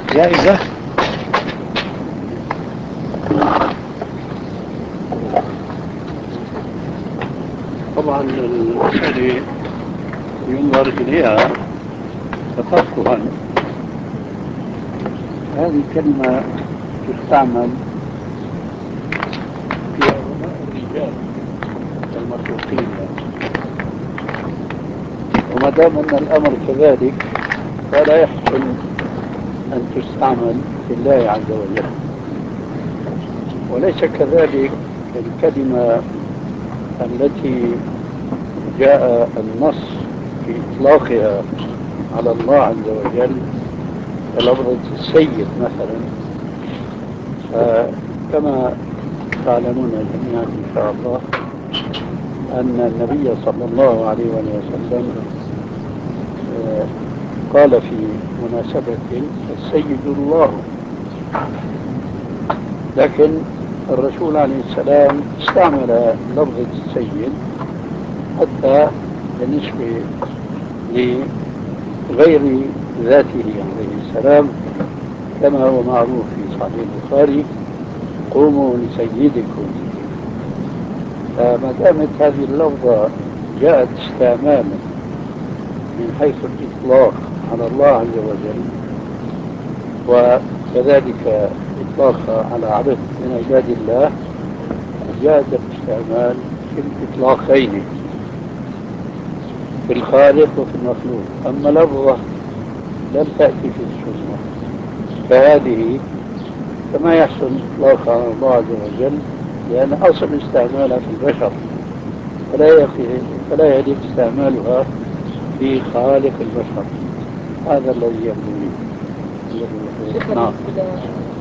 جائزة. طبعا المسألة ينظر إليها تفقها. هذه كلمة تستعمل في علماء الرجال المخلوقين، وما دام أن الأمر كذلك فلا يحسن أن تستعمل في الله عز وجل. وليس كذلك الكلمة التي جاء النص في إطلاقها على الله عز وجل كلفظة السيد مثلا. كما تعلمون جميعا إن شاء الله أن النبي صلى الله عليه وسلم قال في مناسبة السيد الله، لكن الرسول عليه السلام استعمل لفظة السيد حتى بالنسبة لغير ذاته عليه السلام، كما هو معروف في صحيح البخاري: قوموا لسيدكم. فما دامت هذه اللفظة جاءت استعمالا من حيث الإطلاق على الله عز وجل، وكذلك إطلاقها على عدد من عباد الله، جاءت الاستعمال في الإطلاقين في الخالق وفي المخلوق. أما لفظة لم تأتي في السنة فهذه فما يحصل إطلاقها على الله عز وجل، لأن أصل استعمالها في البشر، فلا يليق استعمالها في خالق البشر. هذا الذي يبدو لي. شيخنا نعم.